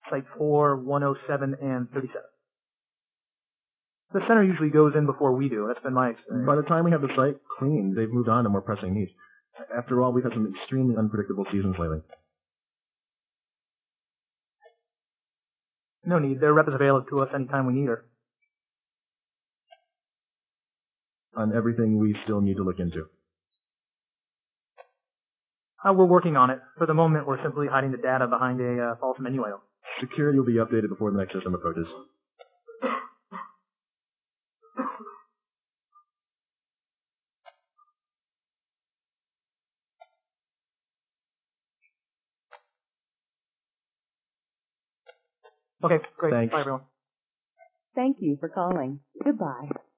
Site 4, 107, and 37. The center usually goes in before we do. That's been my experience. By the time we have the site cleaned, they've moved on to more pressing needs. After all, we've had some extremely unpredictable seasons lately. No need. Their rep is available to us anytime we need her. On everything we still need to look into. We're working on it. For the moment, we're simply hiding the data behind a false menu item. Security will be updated before the next system approaches. Okay, great. Thanks. Bye, everyone. Thank you for calling. Goodbye.